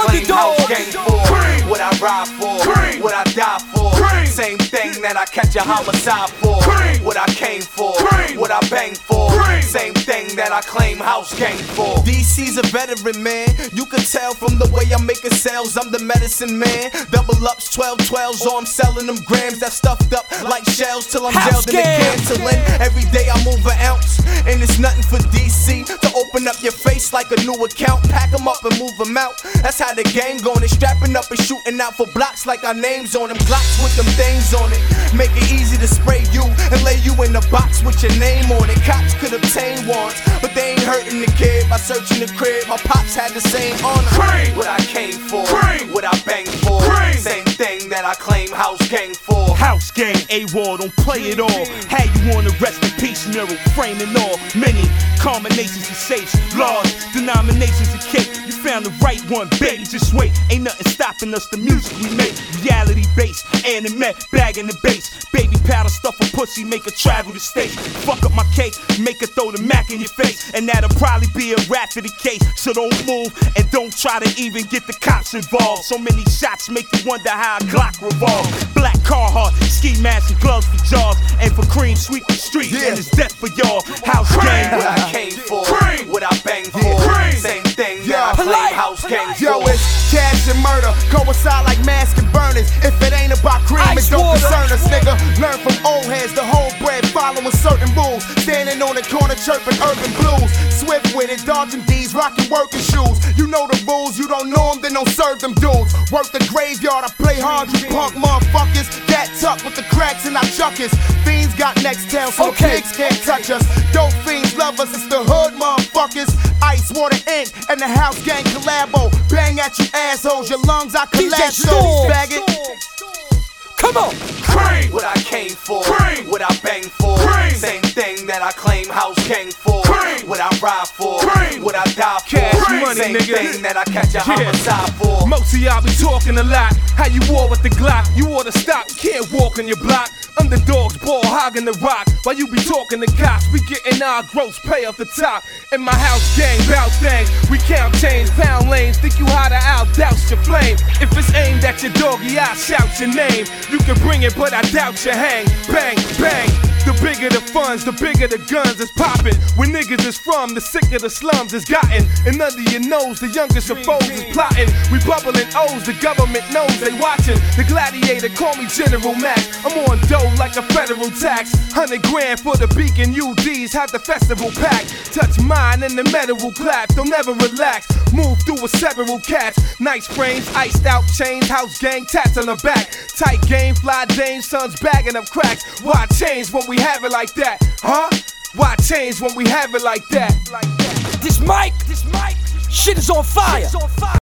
claim house gang for? What I ride for? What I die for? Same thing that I catch a homicide for. What I came for? What I bang for? Same thing that I claim house gang for. DC's a veteran, man. You can tell from the way I'm making sales. I'm the medicine man. Double ups, 12-12s, oh, I'm selling them grams that stuffed up like shells till I'm jailed in the canceling. Every day I move an ounce, and it's nothing for DC to open up your face like a new account. Pack them up and move them out. That's how the gang going. It's strapping up and shooting out for blocks like our names on them. Glocks with them things on it. Make it easy to spray you and lay you in a box with your name on it. Cops could obtain warrants, but they ain't hurting the kid by searching the crib. My pops had the same honor. What I came for, what I bang for. Same thing that I claim house gang for. House gang, AWOL, don't play it all. How you wanna rest in peace mural, framing all. Many combinations of safes, laws, denominations of cake. You found the right one, baby, just wait. Ain't nothing stopping us, the music we make. Reality based, anime, bagging the bass. Baby powder, stuff a pussy, make her travel the states. Fuck up my cake, make her throw the Mac in your face. And that'll probably be a rap for the case. So don't move, and don't try to even get the cops involved. So many shots make you wonder how a Glock revolve. Black Carhartt, ski mask and gloves for jaws. And for cream, sweep the street, and it's death for y'all. House gang. What I came for, what I bang for. Same thing that I claim house gang for. Yo, it's cash and murder, coincide like mask and burners. If it ain't about cream, it don't concern us, nigga. Learn from old heads, the whole bread, following certain rules. Standing on the corner, chirping urban blues. Swift with it, dodging D's, rocking working shoes. You know the rules, you don't know them, then don't serve them dudes. Work the graveyard, I play hard, you punk motherfuckers. That tuck with the cracks and I chuckers. Fiends got next town, so the pigs can't touch us. Dope fiends love us, it's the hood motherfuckers. Ice, water, ink, and the house gang collabo. Bang at you assholes, your lungs I collapse those, faggot. Come on! What I came for, what I bang for. Same thing that I claim house gang for. What I ride for, what I die for. Cash money, same nigga. thing that I catch a homicide for. Most of y'all be talking a lot. How you war with the Glock? You oughta stop, you can't walk on your block. Underdogs ball hogging the rock. While you be talking to cops, we getting our gross pay off the top. In my house gang, bout things. We count change, pound lanes. Think you how to out-douse your flame. If it's aimed at your doggy, I'll shout your name. You can bring it, but I doubt you hang. Bang, bang. The bigger the funds, the bigger the guns is popping. Where niggas is from, the sicker the slums is gotten. And under your nose, the youngest of foes is plotting. We bubbling O's, the government knows they watching. The gladiator, call me General Max. I'm on dough like a federal tax. 100 grand for the beacon, UDs have the festival pack. Touch mine and the metal will clap, they'll never relax. Move through with several cats. Nice frames, iced out chains, house gang, tats on the back. Tight game, fly dames, sons bagging up cracks. Why change when we have it like that? Huh? Why change when we have it like that? This mic, shit is on fire.